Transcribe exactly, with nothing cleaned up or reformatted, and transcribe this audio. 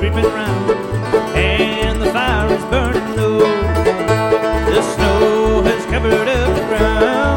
creeping round, and the fire is burning low.